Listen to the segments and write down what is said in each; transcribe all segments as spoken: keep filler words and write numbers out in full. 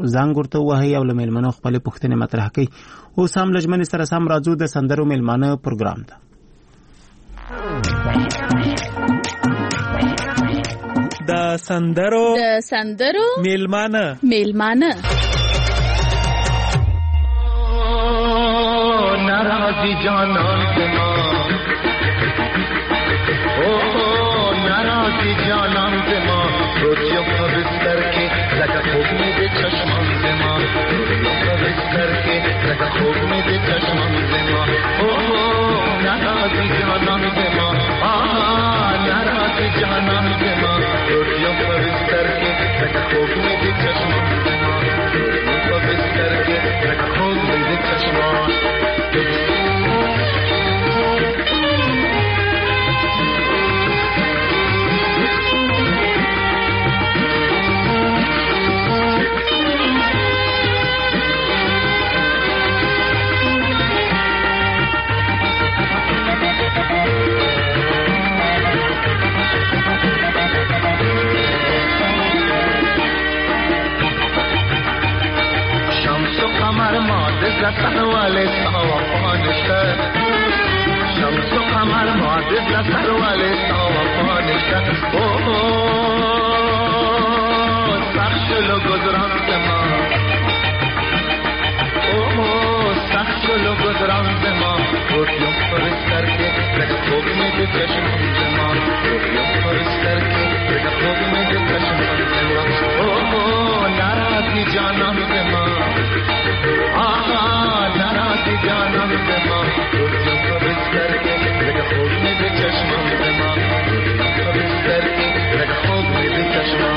زنګ ورته ووهئ او له میلمنو خپلې پوښتنې مطرح کړئ. اوس هم له ژمنې سره سم راځو د سندرو میلمانه پروګرام ته. د سندرو د سندرو میلمانه میلمانه नाराजी जानम से माँ ओ नाराजी जानम से माँ रोटियों का बिस्तर के लगा खूब में दे चश्मम से माँ रोटियों का बिस्तर के लगा खूब में दे चश्मम से माँ ओ नाराजी जानम से माँ नाराजी जानम से माँ रोटियों का बिस्तर के लगा खूब में दे चश्मम से माँ रोटियों का बिस्तर के लगा खूब में दे चश्मम. لسان والد وفانشتر شمس و قمر معدد لسان والد وفانشتر اوه سخشل و گذران زما اوه سخشل و گذران زما روٹیوں فرستر کے لگا خوب میں دے چشمم زما روٹیوں فرستر کے لگا خوب میں دے چشمم زما اوه ناراضی جانم زما آہا ناراضی جانم زما روٹیوں کو بستر کے لگا خوب میں دے چشمم زما روٹیوں کو بستر کے لگا خوب میں دے چشمم.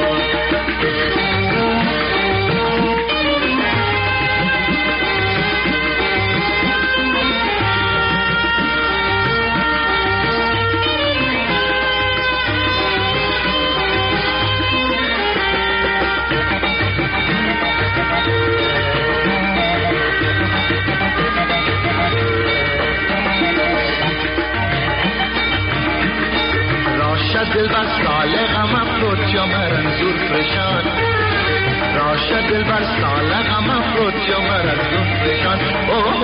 دل بر سال غم افروت یا مرنزور پریشان راشد دل بر سال غم افروت یا مرنزور پریشان اوه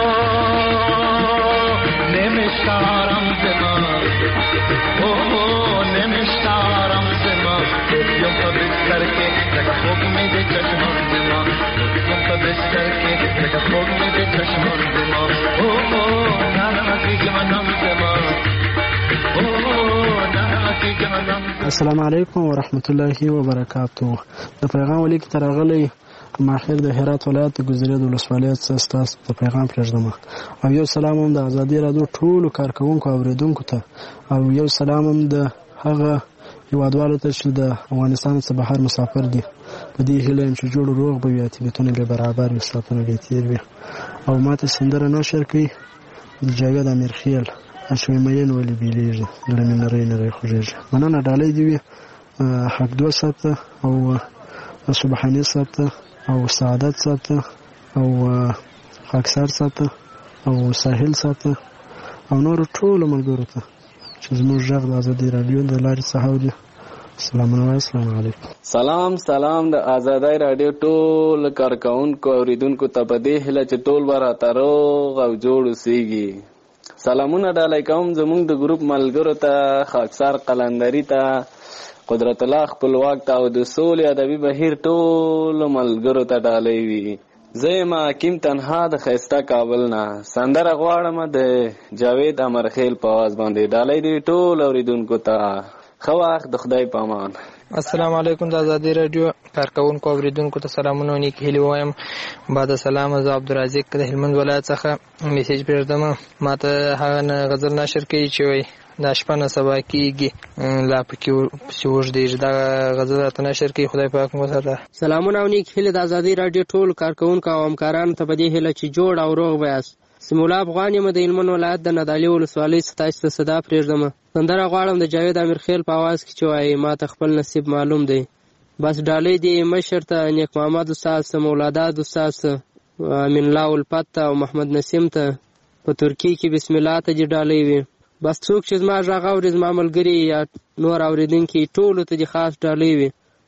نمیشتارم زمان اوه نمیشتارم زمان روٹیوں کا بستر کے لگا خوب میں دے چشمم زمان روٹیوں کا بستر کے لگا خوب میں دے چشمم زمان اوه ناراضی جانم زمان. السلام علیکم ورحمت الله وبرکاته. د پیغام ولیک تر غلی ماخر د هرات ولایت د ګذرې د ولسوالۍ څخه تاسو ته پیغام پرېږدم او یو سلام هم د ازادي رادیو ټولو کارکونکو او اوریدونکو ته او یو سلام هم د هغه هیوادوالو ته چې د افغانستان څخه بهر مسافر دي. په دې هیله یم چې جوړ روغ به وي، طبیعتونه به برابر وي، ساعتونه به تېر وي. او ماته سندره نشر کوي د جاوید امیرخیل اشوی مین ولی بیلیږي زړه مې نری نری خوږېږي. مننه ډالۍ دې وي حق دو ساته او سبحاني ساته او سعادت ساته او خاکسار ساته او ساحل ساته او نور ټول ملګرو ته چې زموږ غږ د ازادي رادیو د لارې څخه اوري. السلام علیکم. السلام علیکم. سلام سلام د ازادي رادیو ټول کارکونکو اوریدونکو ته په دې هیله چې ټول به راته روغ او جوړ اوسېږي. سلامونه ډالۍ کوم زمونږ د ګروپ ملګرو ته، خاکسار قلندري ته، قدرت الله خپلواک ته او د سولې ادبي بهیر ټولو ملګرو ته ډالۍ وي. زه یم حکیم تنها د ښایسته کابل نه. سندره غواړم د جاوید امرخیل په آواز باندې. ډالۍ دې ټول اوریدونکو ته. ښه وخت، د خدای په امان. السلام علیکم. د ازادي رادیو کارکونکو اوریدونکو ته سلامونه او نیک هیلې وایم. بعد سلام، زه عبدالرزاق د هلمند ولایت څخه میسیج پرېږدم. ما ته هغه غزل نشر کوي چې وایي دا شپه نه سبا کېږي لا پکې پسې اوږدېږي. دا غزل راته نشر کوي. خدای پاک مو سره. سلامونه او نیک هیلې د ازادي رادیو ټول کارکونکو او همکارانو ته په دې هیله چې جوړ او روغ به یاست. سمیع الله افغان یم د هلمند ولایت د نادعلي ولسوالۍ څخه تاسو ته صدا پرېږدم. سندره غواړم د جاوید امیرخیل په اواز کې چې وایي ما ته خپل نصیب معلوم دی. بس ډالۍ دې مشر ته، نیک محمد استاد ته، مولاداد استاد ته، امین الله الفت ته او محمد نسیم ته، په ترکیې کې بسم الله ته دې ډالۍ وي. بس څوک چې زما غږ اوري، زما ملګري یا نور اورېدونکي ټولو ته دې خاص ډالۍ وي.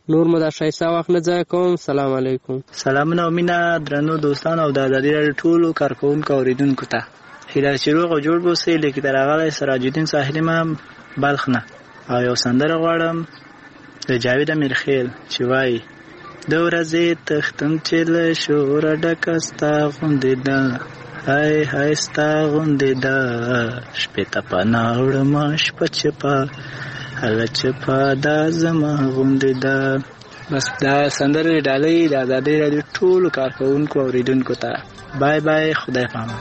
نور مو دا ښایسته وخت نه ضایع کوم. سلام علیکم. سلامونه او مینه درنو دوستانو او د ازادي راډیو ټولو کارکوونکو اوریدونکو ته. هیله چې روغ او جوړ اوسئ. لیکي درغلی سراج الدین ساحلي ما بلخ نه او یو سندره غواړم د جاوید امیرخیل چې وایي د ورځې تختم چې له شوره ډکه ستا غوندې ده، های های ستا غوندې ده، شپې ته پناه وړمه شپه چپه هله چپه دا زما غوندې ده. بس دا سندرې ډالۍ د ازادي راډیو ټولو کارکوونکو اوریدونکو ته. بای بای، خدای پامان.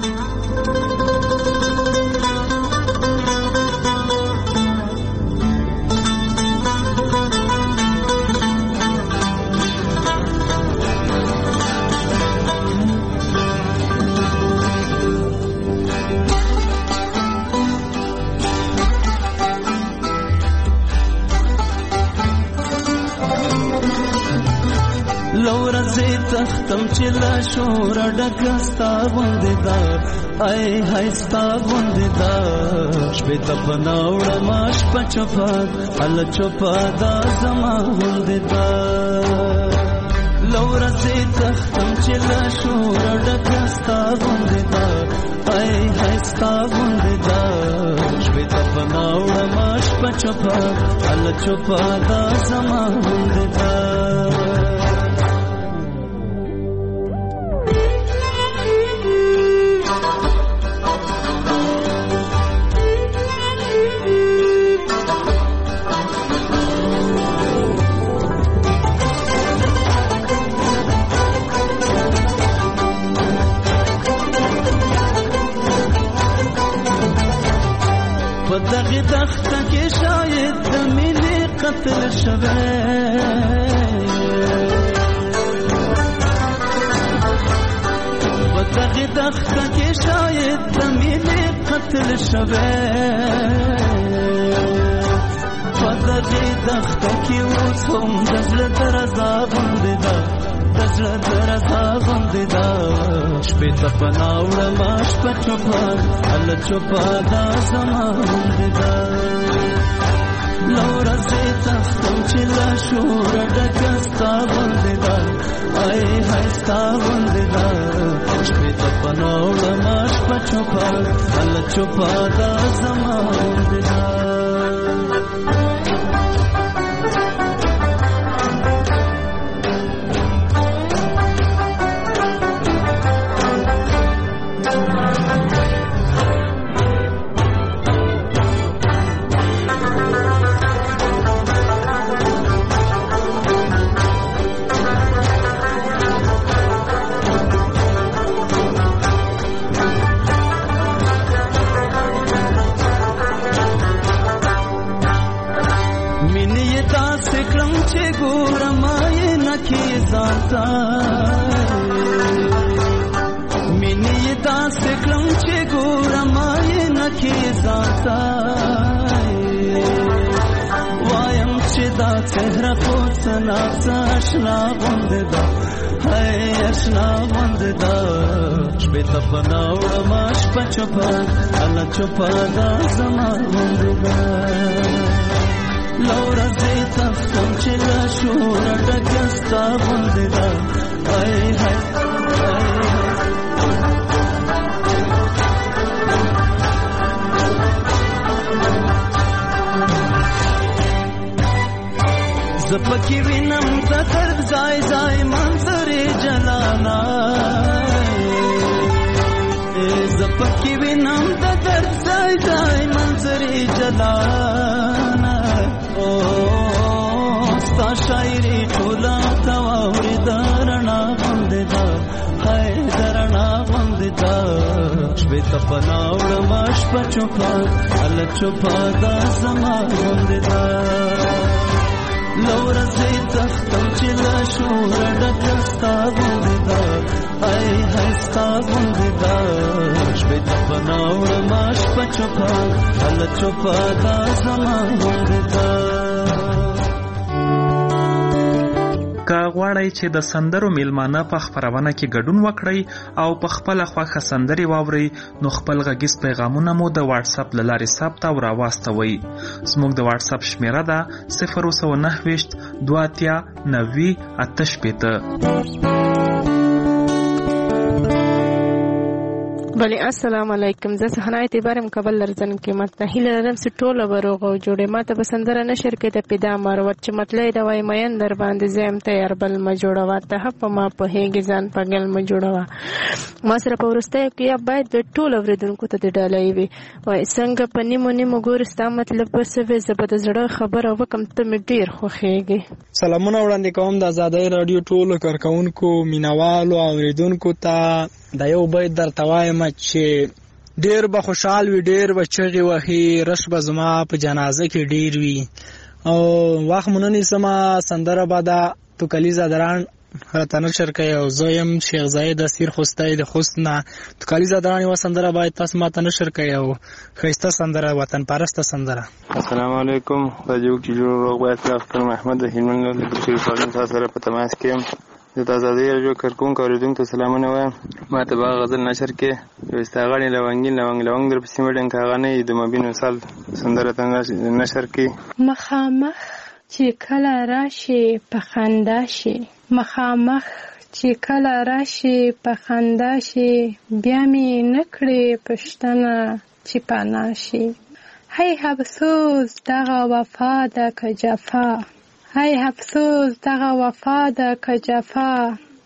لورځې تختم چې لا شوره ډکه ستا غوندې ده، ای های ستا غوندې ده، شپې ته پناه وړمه شپه چپه هله چوپه دا زما غوندې ده. لورځې تختم چې لا شوره ډکه ستا غوندې ده، ای های ستا غوندې ده، شپې ته پناه وړمه شپه چپه هله چوپه دا زما غوندې ده. په دغه دښته کې شاید د مینې قتل شوی، په دغه دښته کې شاید د مینې قتل شوی، په دغه دښته کې اوس هم د زړه درزا غوندې ده، د زړه درزا غوندې ده، شپې ته پناه وړمه شپه چوپه هله چوپه دا زما غوندې ده. لورځې تختم چې له شوره ډکه ستا غوندې ده، ای های ستا غوندې ده، شپې ته پناه وړمه شپه چوپه هله چوپه دا زما غوندې ده. مینې داسې کړم چې ګورم آینه کې ځانته، وایم چې دا څهره خو څه ناڅه اشنا غوندې ده، هی اشنا غوندې ده، شپې ته پناه وړمه شپه چوپه هله چوپه دا زما غوندې ده. لورځې تختم چې له شوره ډکه ستا غوندې ده، ای های زه پکې وینم د درد ځای ځای منظرې جلانا، زه پکې وینم د درد ځای ځای منظرې جلانا، او ستا شاعري ټوله ته واورېده رڼا غوندې ده، های د رڼا غوندې ده، شپې ته پناه وړمه شپه چوپه هله چوپه دا زما غوندې ده. لورځې تختم چې له شوره ډکه ستا غوندې ده، ای های ستا غوندې ده، شپې ته پناه وړمه شپه چوپه هله چوپه دا زما غوندې ده. که غواړئ چې د سندرو میلمانه په خپرونه کې ګډون وکړئ او په خپله خوښه سندرې واورئ نو خپل غږیز پیغامونه مو د واتساپ له لارې ثبت او راواستوئ. زموږ د واتساپ شمیره ده صفر سوه نهه ویشت دوه اتیا نوي اته شپېته. بله السلام علیکم. زه سهنا اعتبارم کابل لرزن کې مت هیله لرم چې ټوله به روغ او جوړې. ما ته به سندره نشر کې د پیدا مروت چې مطلع د وای مین در باندې زم تیار بل ما جوړوا ته په ما په هیګ ځان پګل ما جوړوا. ما سره په ورسته کې باید د ټوله ورېدونکو ته د ډالۍ وي وای څنګه په نیمو نیمو ګورستا مطلب په سوي زبد زړه خبره وکم ته مې ډیر خوخېږي. سلامونه وړاندې کوم د آزادۍ رادیو ټولو کارکونکو مینوالو او ورېدونکو ته. دا یو بیت درته وایم چې ډیر به خوشحال وي، ډیر به چغې وهي، رش به زما په جنازه کې ډیر وي. او وخت مو نه نیسمه، سندره به ده تو کلیزه دران راته نشر کوي او زه یم شیخ زاید اسیر خوستی د خوست نه. تو کلیزه دران یوه سندره باید تاسو ماته نشر کوي او ښایسته سندره، وطن پرسته سندره. السلام علیکم. راجو کې جوړ روغ باید اختر محمد د هلمند له بشیر سالم تاسو سره په تماس کې یم. د آزادۍ رادیو کارکونکو اورېدونکو ته سلامونه وایم. ما ته به غزل نشر کې وستاغړې لونګین لونګ لونګ در پسې مډن کاغانې د مبین وصال سندره ته نشر کې. مخامخ چې کله راشي په خندا شي، مخامخ چې کله راشي په خندا شي، بیا مې نکړې پښتنه چې پانا شي. هی افسوس دغه وفا ده که جفا، هی افسوس دغه وفا ده که جفا،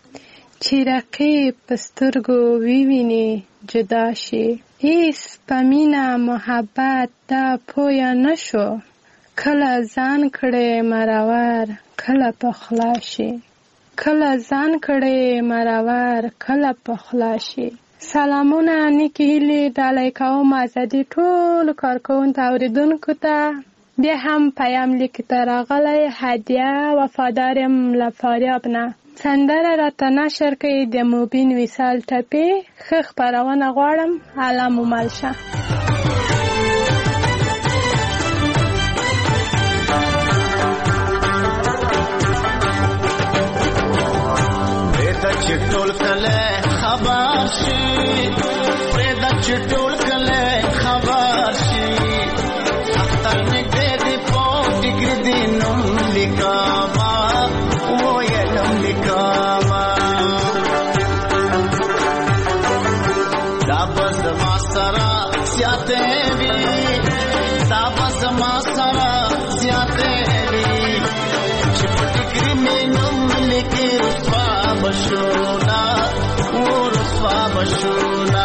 چې رقیب په سترګو وویني جدا شي. هیڅ په مینه محبت دا پویه نشو، کله ځان کړې مرور کله په خلا شي، کله ځان کړې مرور کله په خلا شي. سلامونه نیکې هیلې ډالۍ کوم آزادي ټولو کارکوونکو اورېدونکو ته. بیا هم پیام لیک ته راغلی هدیه وفادارم له فاریاب نه. سندره راته نشر کوي د مبین وصال ټپې. ښه خپرونه غواړم. الله مو مل شه. پرېږده چې ټول کلی خبر شي، پرېږده چې ټول کلی خبر شي، اختر نږدې دی په ټیکري دی نوم لیکمه وویلم لیکمه. دا به زما سره زیاتې وي، دا به زما سره زیاتې وي، چې په ټیکري مې نوم لیکي رسوا به شو نه و رسوا به شو نه.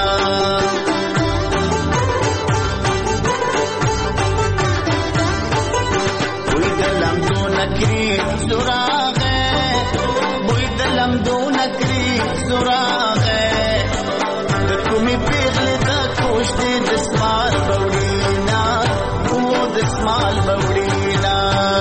زراغه بوی دلم دو نکری زراغه د کومې پیغلې د کوشتې د سمال بوړینا او د سمال بوړینا.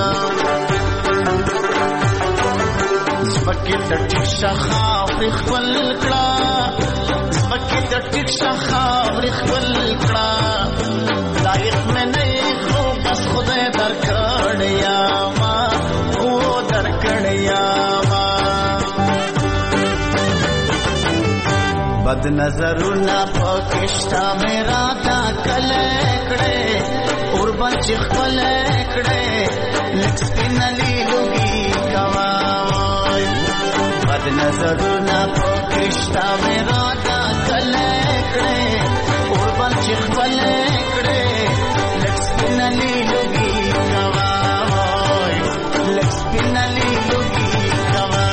سپکې د ټیک شخاورې خپل کړه، سپکې د ټیک شخاورې خپل کړه، لایق مې نه یې خو بس خدای درکړی یاما او درکړی یاما. بد نظرونه پکې شته مې راته کلی کړې، قربان چې خپلی کړې، لږ سپینلي لوګي کوه. بد نظرونه پکې شته مې راته کلی کړې، قربان چې خپلی کړې، لږ سپینلي لوګي کوه، لږ سپینلي لوګي کوه.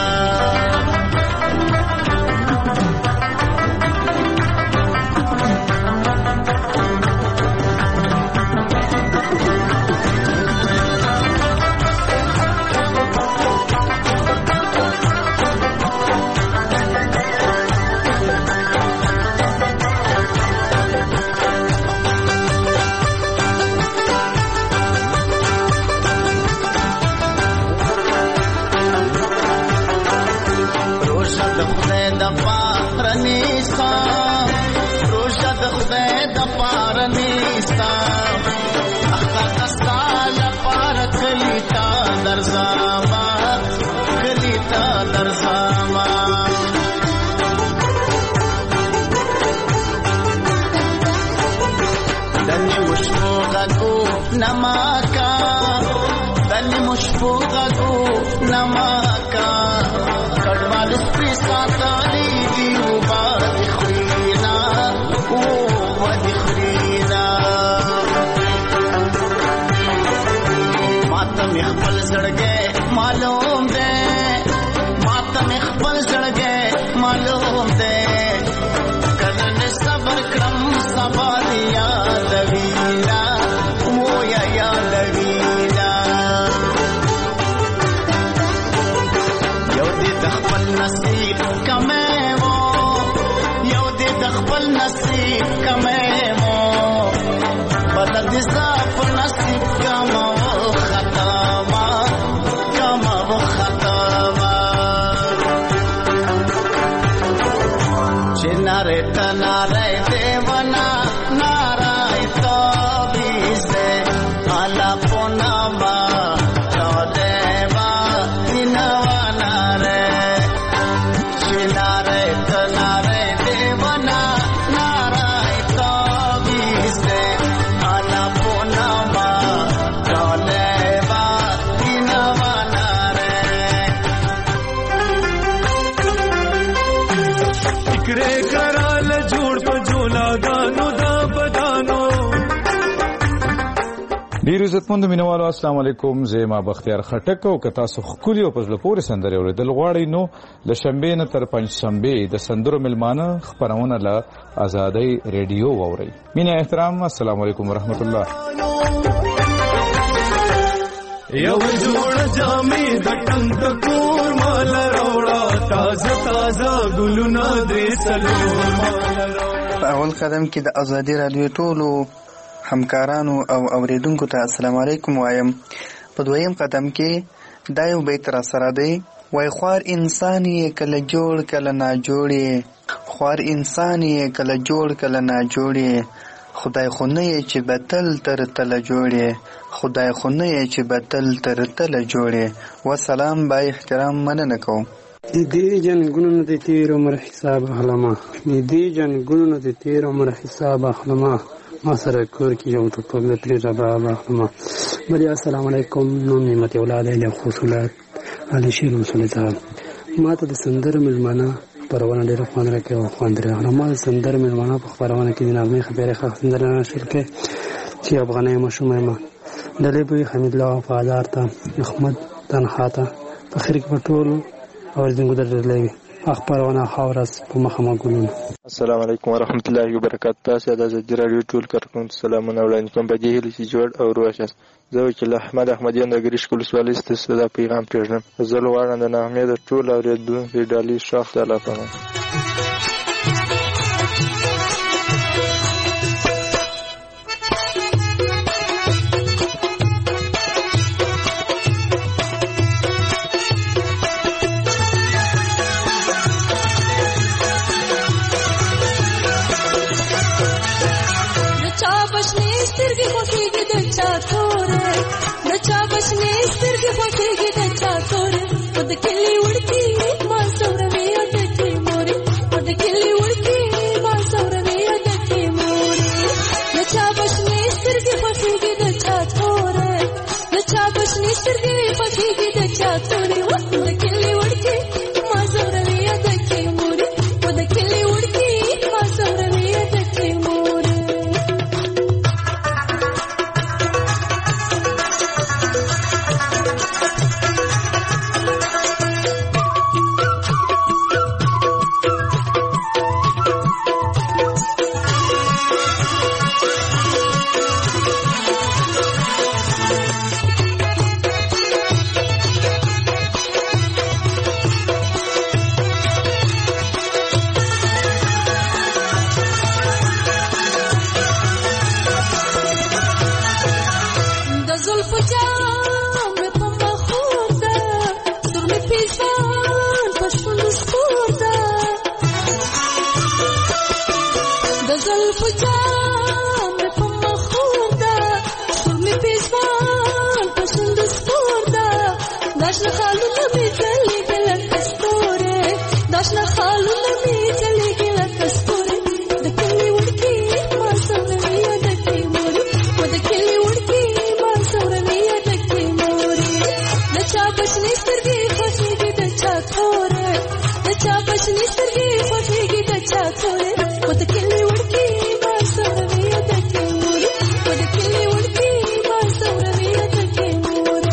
روژه د خدای د پاره نیستا، اختر دستا لپاره کلی تا درځمه، کلی تا ساتلی دی وبا دی خرینا وبا دی خرینا ماته مې خپل زړګی معلوم دی ماته مې خپل زړګی معلوم دی کله مې صبر کړم سبا دی یادوینا ویا یادوینا یو دې د خپل نصیب کمې وو یو دې د خپل نصیب کمې وو بدل دې صاف نصیب کما Nare ta nare devana narai to bise ala ponama to deva dinawa nare nare ta nare devana narai to bise ala ponama to deva dinawa nare ikre ډیر عزتمند مینوالو السلام علیکم زه ما بختیار خټک او که تاسو خولي او پزله پورې سندرې اوریدل غواړئ نو ل شنبې نه تر پنځ شنبې د سندرو ملمانه خبرونه له آزادۍ ریډیو واورئ. مینه احترام السلام علیکم ورحمت الله. یو جوړ جامې د ټنګ کور مال راوړه تازه تازه ګلونه دې سلور مال په اول قدم کې د آزادۍ رادیو ټولو همکارانو او اوریدونکو ته السلام علیکم وایم. په دویم قدم کې دا یو بیت را سره دی وای خوار انسان یې کله جوړ کله نا جوړې خوار انسان یې کله جوړ کله نا جوړې خدای خو نه یې چې بتل تر تله جوړې خدای خو نه یې چې بتل تر تله جوړې وسلام با احترام مننه کوم. د دې جنګونو د تیر عمر حساب اخلمه د دې جنګونو د تیر عمر حساب اخلمه ما سره کور کې یو ټوټه د پرې ربا اخلمه. بل السلام علیکم نوم نعمت اولاد له خصوصات علي شیر رسول صاحب ما ته د سندر ملمانه پرونه ډېر خوند راکړ او خوند راغله. ما سندر ملمانه په پرونه کې د نغمې خبره ښه سندر نه شرکه چې افغاني مشومه ما دلیبوی حمید الله وفادار ته احمد تنها ته په خیر کې ټول او زنګو درلې اخبارونه خاورس په مخه ګلونه. السلام علیکم ورحمت الله وبرکاته. تاسو د آزادۍ رادیو ټول کارکونکو سلامونه وړاندې کوم. په دې هیله چې جوړ او روغ یاست. زه وکیل احمد احمدیان د ګریش کولسوالۍ ستاسو د پیغام پیژنم. زه لوړم د نغمې د ټول اوریدونکو ډالۍ شاخ ته لافم. Chapa بشنې سترګې خوښېږي د چا تورې خو د کلي وړکې ما سوروي د کې مورې خو د کلي وړکې ما سوروي د کې مورې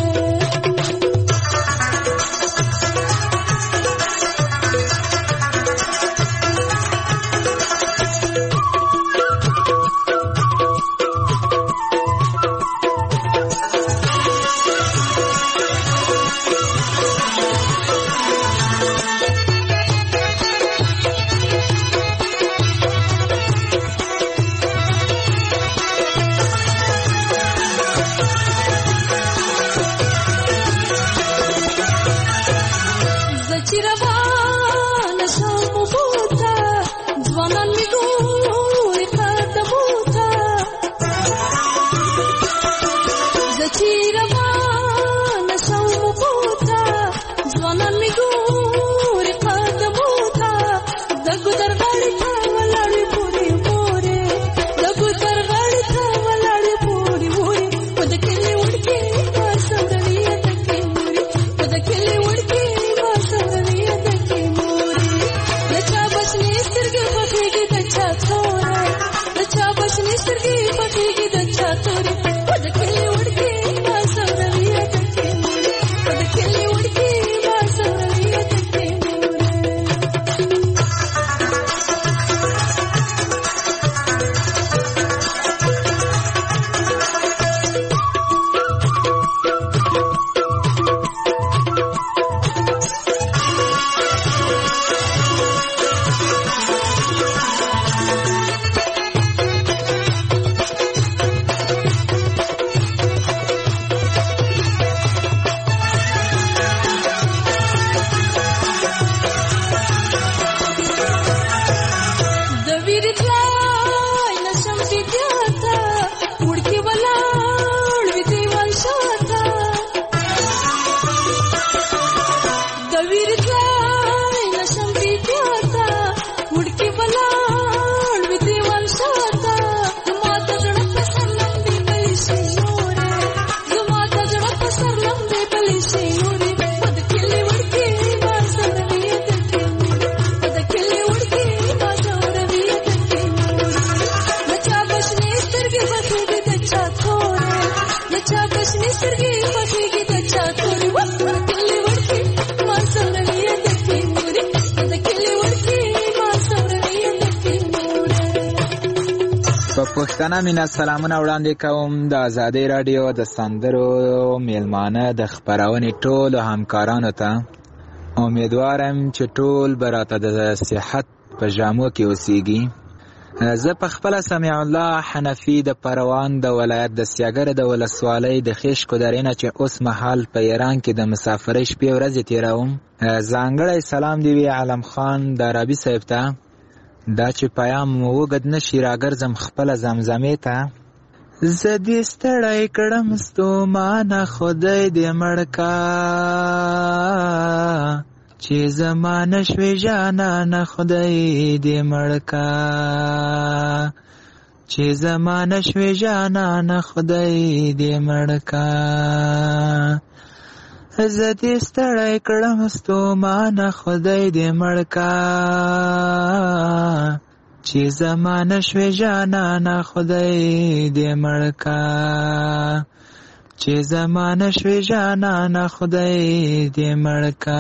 پښتانه مینا سلامونه وړاندې کوم د آزادۍ رادیو د سندرو میلمانه د خپرونې ټولو همکارانو ته امیدوارم چې ټول به راته د صحت په جامو کې اوسیږي. زه په خپله سمیع الله حنفي د پروان د ولایت د سیاګر د ولسوالۍ د خیشکو درې نه چې اوس مهال په ایران کې د مسافرۍ شپې ورځې تېروم. ځانګړی سلام دی وي علم خان د عربي صاحب ته، دا چې پیام مو وګد نشي راګرځم خپله زمزمې ته. زه دې ستړی کړم ستومانه خدای دې مړ کا، چې زما نشوې جانانه خدای دې مړ کا، چې زما نشوې جانانه خدای دې مړ کا. زه دې ستړی کړم ستومانه خدای دې مړ کا، چې زما نشوې جانانه خدای دې مړ کا، چې زما نشوې جانانه خدای دې مړ کا.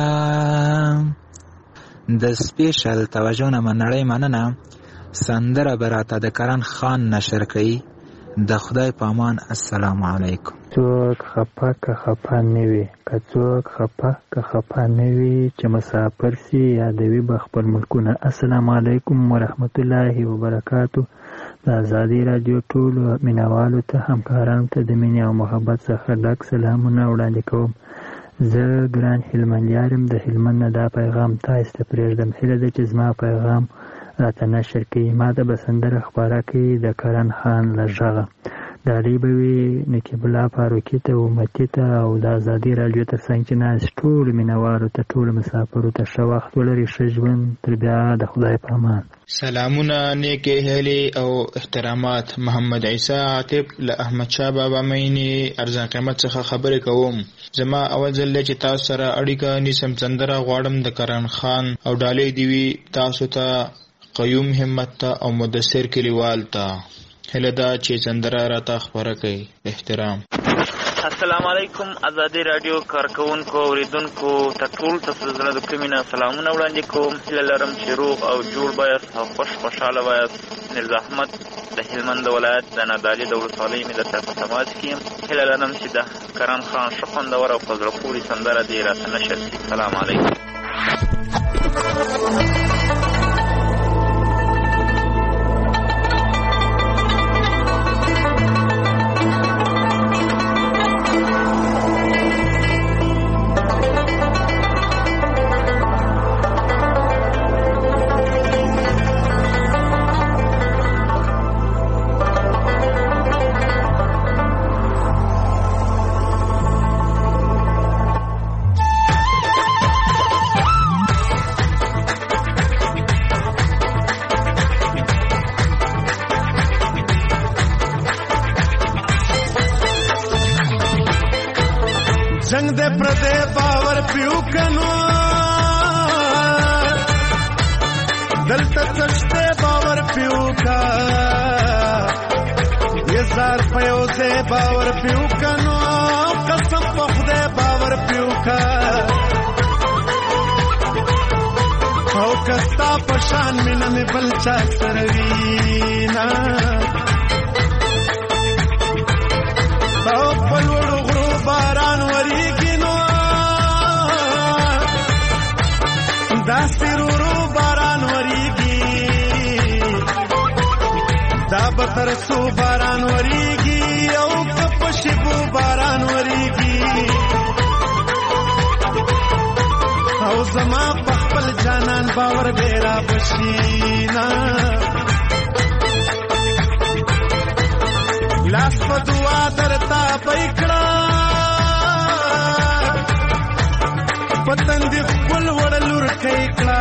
د سپیشل توجه نه منړی مننه. سندره به راته د کرن خان نشر کوي. د خدای په امان. السلام علیکم. څوک خپه که خپه نه وي، که څوک خپه که خپه نه وي، چې مسافر سي یادوي به خپل ملکونه. السلام علیکم ورحمت الله وبرکاتو. د آزادۍ رادیو ټولو مینوالو ته، همکارانو ته د مینې او محبت څخه ډک سلامونه وړاندې کوم. زه ګران هلمندیار یم. د هلمند نه دا پیغام تاسو ته پرېږدم. هیله ده چې زما پیغام راته نشر کړي. ما ته به سندره خپاره کړي د کرن خان له غږه. ډالۍ به وي نقیب الله فاروقي ته امتي ته او د ازادي راډیو تر څنګ چې ناست ټولو مینوالو ته ټولو مسافرو ته ښه وخت ولري ښه ژوند تر بیا د خدای په امان. سلامونه نیکې هیلې او احترامات. محمد عیسی عاطف له احمد شاه بابا مینې ارزان قیمت څخه خبرې کوم. زما اول ځل دی چې تاسو سره اړیکه نیسم. سندره غواړم د کرن خان او ډالۍ دی وي تاسو ته قیوم همت ته او مدثر کلیوال ته. هله دا چې سندره راته خبره کوي. احترام. السلام علیکم ازادي رادیو کارکونکو اوریدونکو ته ټول تاسو زړه د کومینه سلامونه وړاندې کوم. هیله لرم چې روغ او جوړ بایاست او خوش خوشحاله بایاست. میرزا احمد د هلمند ولایت د نادعلي د ولسوالۍ مې درته په تماس کې یم. هیله لرم چې د کرن خان ښه خوندور او په زړه پورې سندره دې راته نشر کړي. سلام علیکم. जंग दे प्रदे बावर पियो कनो दल तकश्ते बावर पियो का ये जार पयो से बावर पियो कनो कसम पखदे बावर पियो का او کستا پشان مینا می بلچا سروینا او پلوڑو غرو باران وریگی نو داستی رو رو باران وریگی دا بترسو باران وریگی او کپشبو باران وریگی او زما پخپل جانان باور بیرا بشینا لاس په دعا درتا پېکړه پتن دې خپل وړلور کېکړه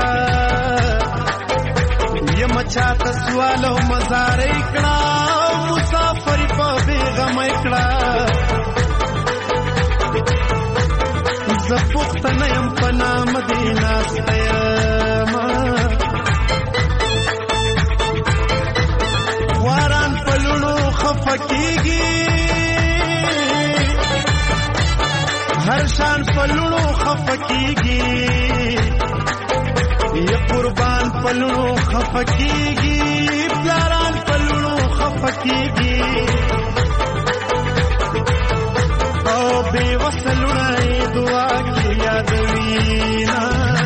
یم چاته سوال او مزار کړه مسافر په بیغم کړه زپختنه يم پنا مدینه ستما واران پلونو خفکیږي هر شان پلونو خفکیږي یا قربان پلونو خفکیږي پلاران پلونو خفکیږي او بے وصلونه دعا کې یادوینا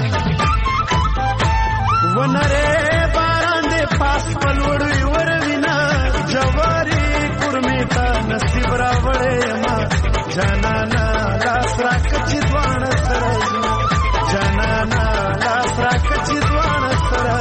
ونره باران دې پاس پلوړی وروینا جواری قرمیتا نصیب راوړې ما جانانا لاس راکچې دوانه سره جانانا لاس راکچې دوانه سره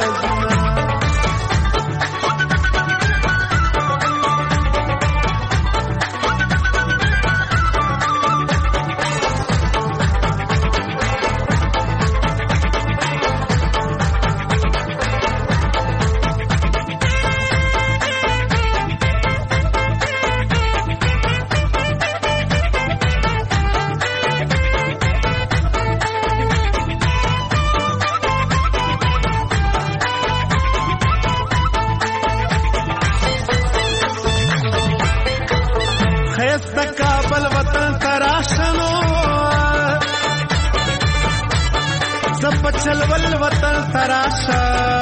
चलवल वतन तराशा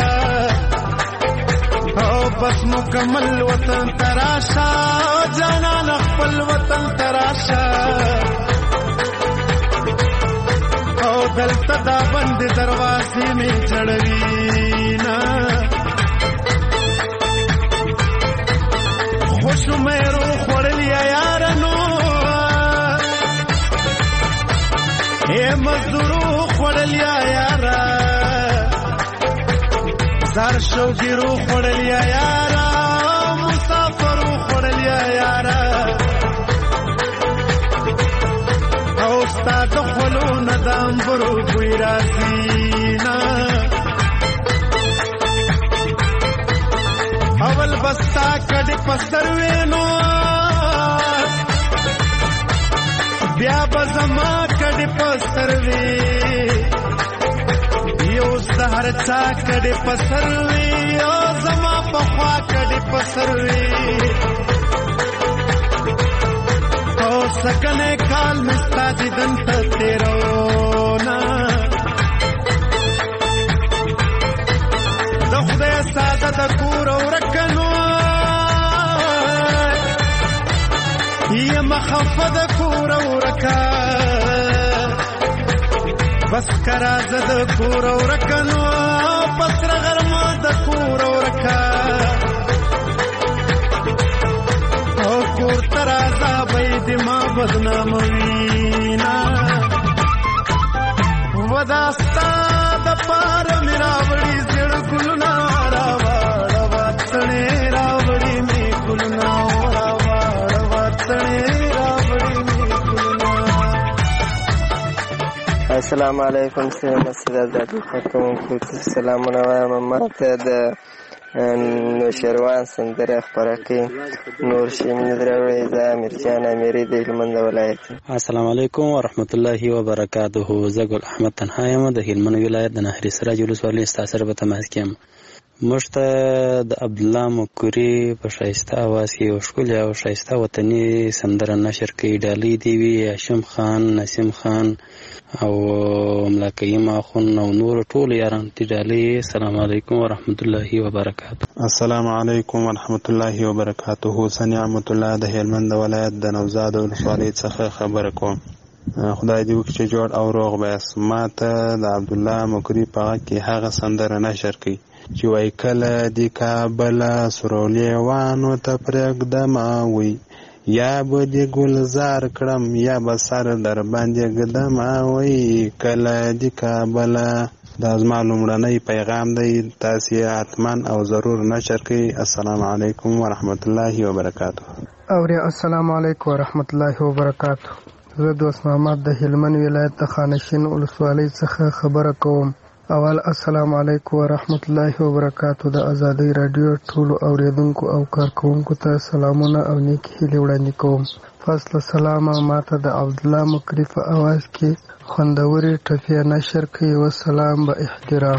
ओ बस मुकम्मल वतन तराशा जाना नखपल वतन तराशा ओ दल तदा बंद दरवाजे में चढ़वीना खुश मेरो खोड़ लिया यारनो ए मजदूरो खोड़ लिया यारा زار شو ګیرو خړلیا یارا مسافرو خړلیا یارا دامبرو بوی راځي نه اول بستا کډې پستر وینو بیا بزما کډې پستر وی یو سحر چا کډې پستر وی او زما په خوا کډې پستر وی او سکنه کال مستا دیدن ته تیرو نا د خدای ساده د کور ورکنو یم مخفه د کور ورکا بس کرا زد کور ورکنو پسر غرم د کور ورکا او کور ترازا بید ما بدنام وینا وداستا د پار میراوڑی زړ ګلنا راوړ واتړې راوړی می ګلنا راوړ واتړې راوړی می ګلنا. السلام علیکم سلام مسجد د کوم کو سلامونه وایم ماته د نوشروان سندره خبره کوي نور شیمین دروي ز امیرجان امیری د هلمند ولایت. السلام علیکم ورحمت الله وبرکاته. زګل احمد تنهایم د هلمند ولایت د نهر سراج ولسوالۍ ستاسو سره په تماس کې یم. مشته د عبد الله مکوري په شایسته اواز کې او ښکلې او شایسته وطني سندره نشر کوي. ډالۍ دی وی هاشم خان، نسیم خان او ملاقیم اخون او نور ټول یاران تی ډالۍ. السلام علیکم ورحمت الله وبرکاته. السلام علیکم ورحمت الله وبرکاته. حسین نعمت الله د هلمند ولایت د نوزاد ولسوالۍ څخه خبره کوم. خدای دې وکړي چې جوړ او روغ بیاست. ما ته د عبد الله مکوري په غږ کې هغه سندره نشر کوي چې وای کله د کابل سرولیوانو ته پرېږدمه وی یا به د ګلزار کړم یا به سر در باندې ږدمه وی کله د کابل. دا زما لومړنی پیغام دی، تاسې حتما او ضرور نشر کړئ. السلام علیکم ورحمت الله وبرکاته. اوریا السلام علیکم ورحمت الله وبرکاته. زه دوست محمد د هلمند ولایت د خانشین ولسوالۍ څخه خبره کوم. اول السلام علیکم ورحمت الله وبرکاته. د ازادۍ رادیو ټولو اوریدونکو او کارکوونکو ته سلامونه او نیکی هیلې وړاندې کوم. فصل سلام ماته د عبد الله مکری په اواز کې خوندورې ټپې نشر کوي. والسلام به احترام.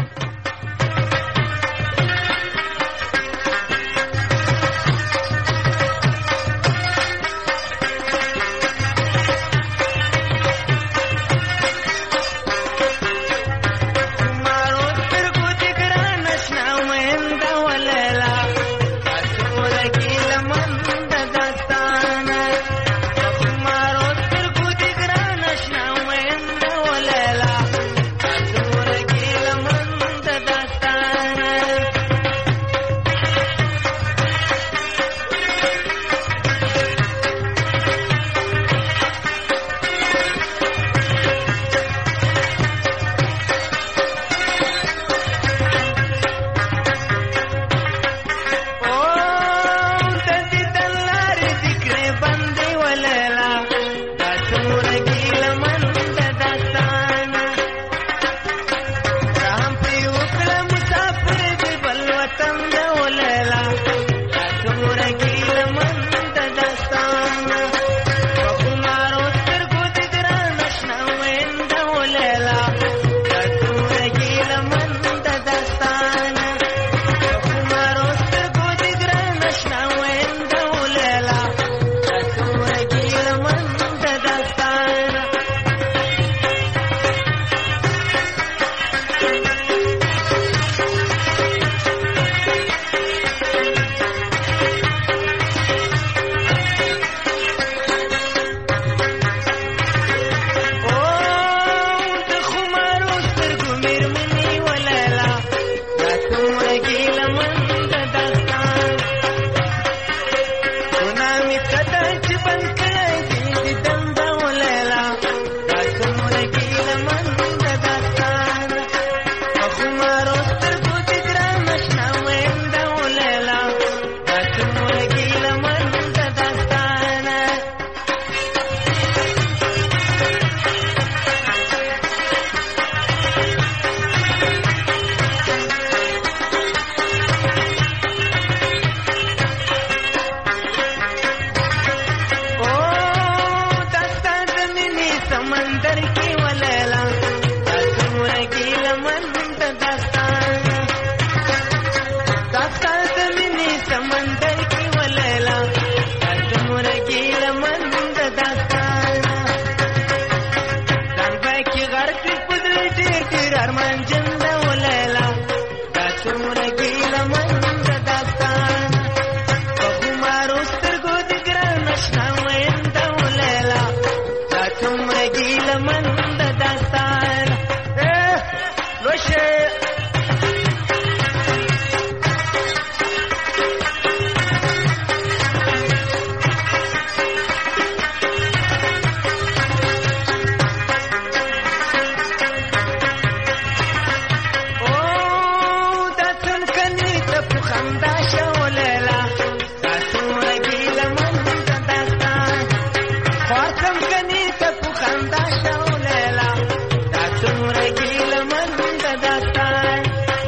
خندا شولیلا دا څومره ګیله من داستان خوارکم کني ته په خندا شولیلا دا څومره ګیله من داستان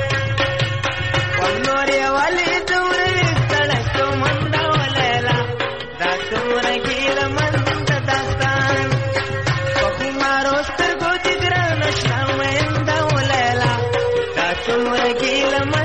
ونور یې ولې دومره ستړی شوم دا ولیلا دا څومره ګیله من داستان په خمارو سترګو دې ګرانه شوم دا ولیلا دا څومره ګیله من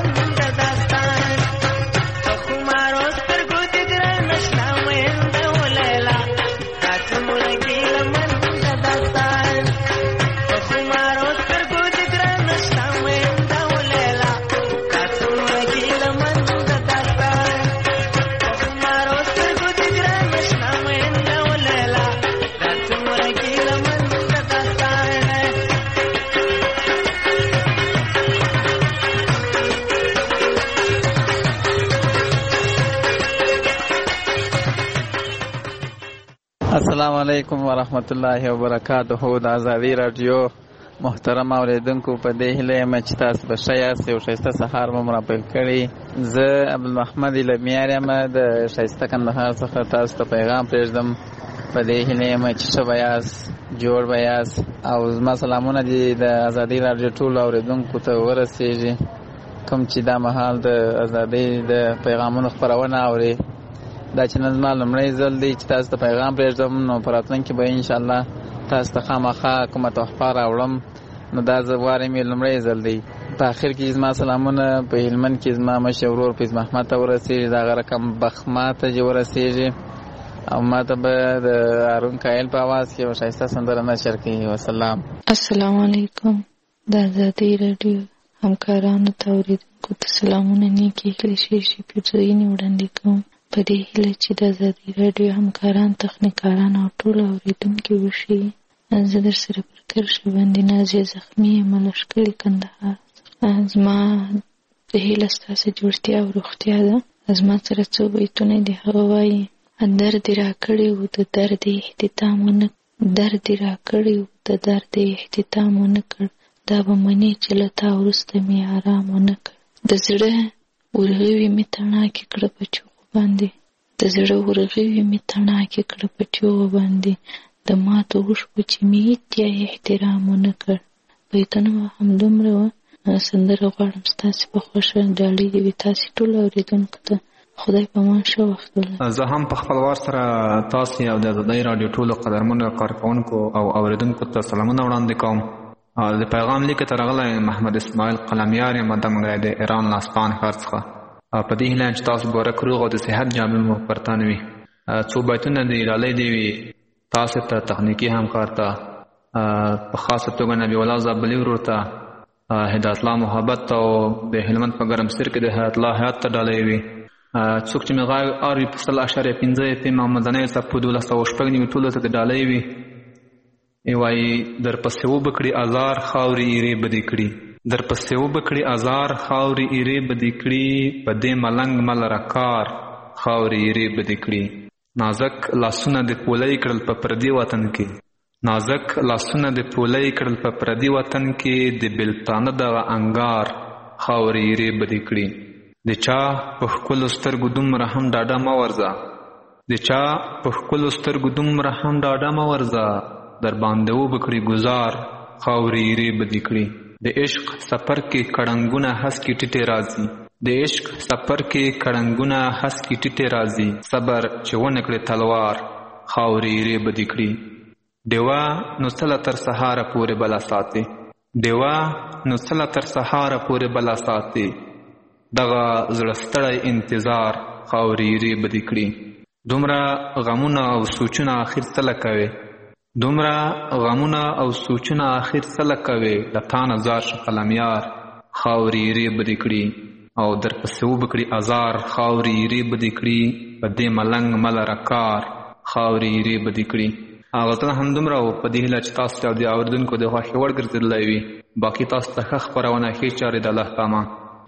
السلام علیکم ورحمت الله وبرکاته. د ازادي رادیو محترم اوریدونکو په دې هیله یم چې تاسو به ښه یاست. یو ښایسته سهار مو راپیل کړی. زه عبدالمحمد لمیار یم د ښایسته کندهار څخه تاسو ته پیغام پرېږدم. په دې هیله یم چې ښه به یاست، جوړ به یاست، او زما سلامونه دي د ازادي رادیو ټولو اوریدونکو ته ورسېږي کوم چې دا مهال د ازادۍ د پیغامونو خپرونه اوري. دا چې نن زما لومړی ځل دی چې تاسو ته پیغام پرېږدم، نو په راتلونکي به انشاءالله تاسو ته خامخا کومه تحفه راوړم. نو دا زه غواړم یې لومړی ځل دی. په آخر کې زما سلامونه په هلمند کې زما مشر ورور فیض محمد ته ورسېږي، د هغه رقم بخما ته چې ورسېږي، او ما ته به د هارون کایل په اواز کې یوه ښایسته سندره نشر کوي. وسلام. السلام علیکم. د ازادۍ راډیو همکارانو ته اورېدونکو ته سلامونه، نیکې هیلې ښې ښې پیرزوینې وړاندې کوم په دې هیله چې د ازادۍ راډیو همکاران، تخنیکاران او ټول اورېدونکي وشي. زه در سره پر کرښې باندې نازیه زخمي یم، لښکرې کندهار. زما د هیله ستاسې جوړتیا او روغتیا ده. زما سره څو بیتونه دي. هغه وایي: درد را کړی و د درد احتتام ونه درد را کړی و د درد احتتام ونه کړ، دا به منې چې له تا وروسته مې آرام ونه کړ. د زړه ورغوي مې تڼاکې کړه په چوغو باندې د زړه ورغوي مې تڼاکې کړه په چوغو باندې د ماتو اوښکو چې مې هېڅ احترام ونه کړ. بیتونه همدومره وه. سندره غواړم ستاسې په خوښه ډالۍ دې وي تاسې ټولو اورېدونکو ته. خدای په امان ښه وخت ولري. زه هم په خپل وار سره تاسې او د ازادۍ راډیو ټولو قدرمنو کارکوونکو او اورېدونکو ته سلامونه وړاندې کوم. د پیغام لیکه ته راغلی محمد اسماعیل قلمیار یم، د موږ د ایران لاسپان ښار څخه. په دې هیله یم چې تاسو بورک روغ او د صحت جامې مو پرته نه وي. څو بیتونه دې ډالۍ دې وي تاسو ته، تخنیکي همکار ته، په خاصه توګه نبي الله زابلي ورور ته، هدایت الله محبت ته، او د هلمند په ګرمسیر کې د حیات الله حیات ته ډالۍ وي. څوک چې مې غږ اوري په سل اشاریه پنځه اف ام مدنۍ څخه په دولس سوه شپږ نوي ټولو ته د ډالۍ وي. وایي درپسې وبکړي ازار خاورې ایرې بدې کړي، درپسې وبکړي ازار خاورې ایرې بدې کړي، په دې ملنګ ملره کار خاورې ایرې بدې کړي. نازک لاسونه د پولۍ کړل په پردي وطن کې، نازک لاسونه د پولۍ کړل په پردي وطن کې، د بېلتانه دغه انګار خاورې ایرې بدې کړي. د چا په ښکلو سترګو دومره هم ډاډه مه ورځه، د چا په ښکلو سترګو دومره هم ډاډه مه ورځه، در باندې وبکړي ګزار خاورې ایرې بدې کړي. د عشق سفر کې کړنګونه هسکې ټیټې راځي، د عشق سفر کې کړنګونه هسکې ټیټې راځي، صبر چې ونه کړې تلوار خاورې ایرې بدې کړي. ډیوه نو څله تر سهاره پورې بله ساتي، ډیوه نو څله تر سهاره پورې بله ساتي، دغه زړه ستړی انتظار خاورې ایرې بدې کړي. دومره غمونه او سوچونه آخر څه لکوي، دومره غمونه او سوچونه آخر څه لکوي، له تا نه زار شه قلمیار خاورې ایرې بدې کړي. او درپسې وبکړي ازار خاورې ایرې بدې کړي، په دې ملنګ ملره کار خاورې ایرې بدې کړي. غزل همدومره و. په دې هیله چې تاسو ته او د اورېدونکو د خوښې وړ ګرځېدلی وي. باقي تاسو ته ښه خپرونه، ښې چارې د الله په امان.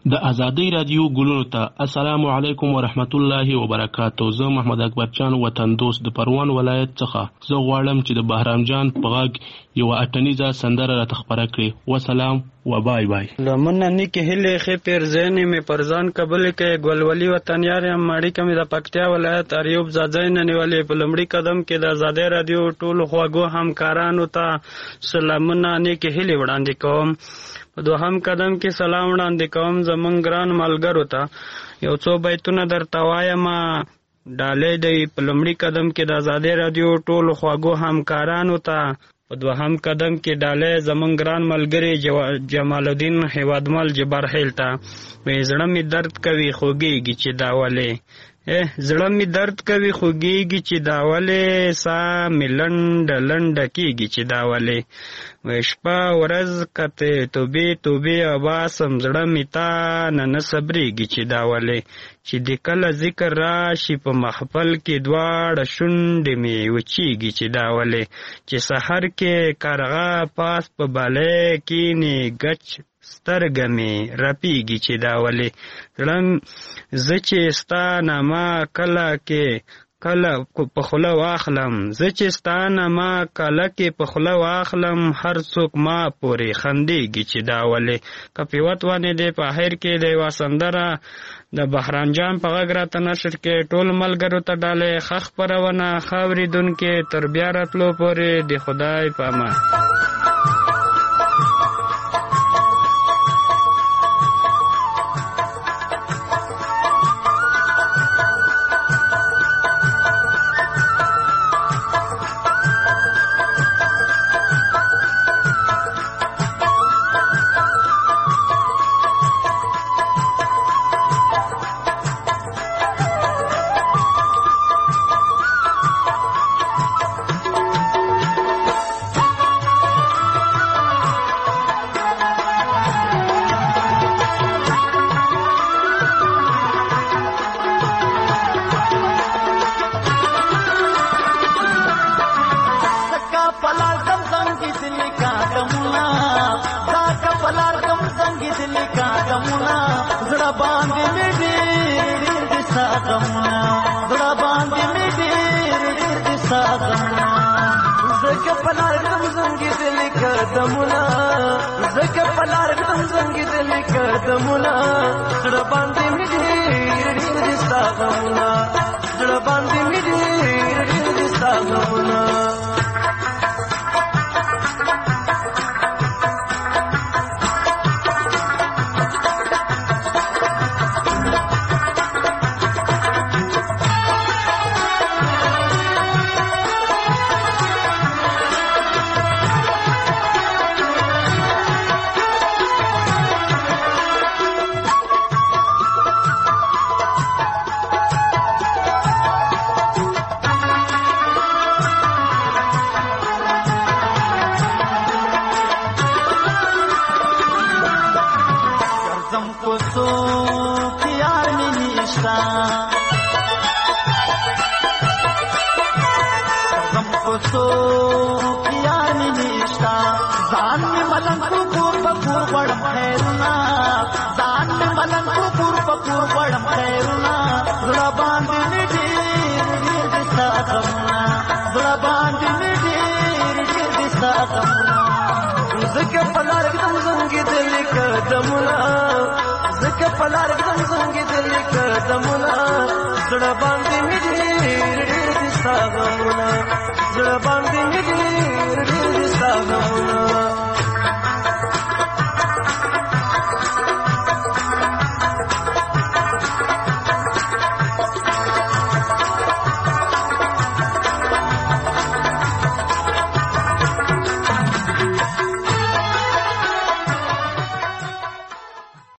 د ازادۍ رادیو ګلونو ته السلام علیکم ورحمت الله وبرکاتو. زه محمد اکبر جان وطن دوست د پروان ولایت څخه زه غواړم چې د بهرام جان په غږ یو اټنیزه سندره راته خپره کړي. وسلام و بای بای. لمنه نیکی هلې خې پیرزینې مې پرځان قبول کې ګولولي وطنیار یم ماړی کمې د پکتیا ولایت اریوب زاځای نه نیولې. په لومړي قدم کې د ازادۍ رادیو ټولو خواږو همکارانو ته سلامونه نیکی هلې وړاندې کوم. په دوهم قدم کې سلام وړاندې کوم زمونږ ګران ملګرو ته. یو څو بیتونه درته وایم ډالۍ دی. په لومړي قدم کې د ازادۍ رادیو ټولو خواږو همکارانو ته. په دوهم قدم کې ډالۍ زمونږ ګران ملګری جمال الدین هیوادمل جبرهیل ته. وی زړه مې درد کوي خوږیږي چې دا ولې زړه مې درد کوي خوږیږي چې دا ولې ساه مې لنډه لنډه کېږي چې دا ولې. وی شپه ورځ کته توبې توبې وباسم زړه مې تا نه نه صبرېږي چې دا ولې. چې د کله ذکر راشي په محفل کې دواړه شونډې مې وچیږي چې دا ولې. چې سحر کې کارغه پاس په بالۍ کښېني ګچ سترګه مې رپیږي چې دا ولې. زه چې ستا نامه کله کې کله په خوله واخلم زه چې ستا نامه کله کې په خوله واخلم هر څوک ما پورې خندېږي چې دا ولې. کپیوت ونې دی په اخر کې د یوه سندره د بهرام جان په غږ راته نشر کې ټول ملګرو ته ډالۍ ښه خپرونه ښه اورېدونکي تر بیا راتلو پورې د خدای په امان. زکه پلار دم زنګ دل قدمونه زکه پلار دم زنګ دل قدمونه زړه باندې مې ډېر ډېر دي ستا غمونه زړه باندې مې ډېر ډېر دي ستا غمونه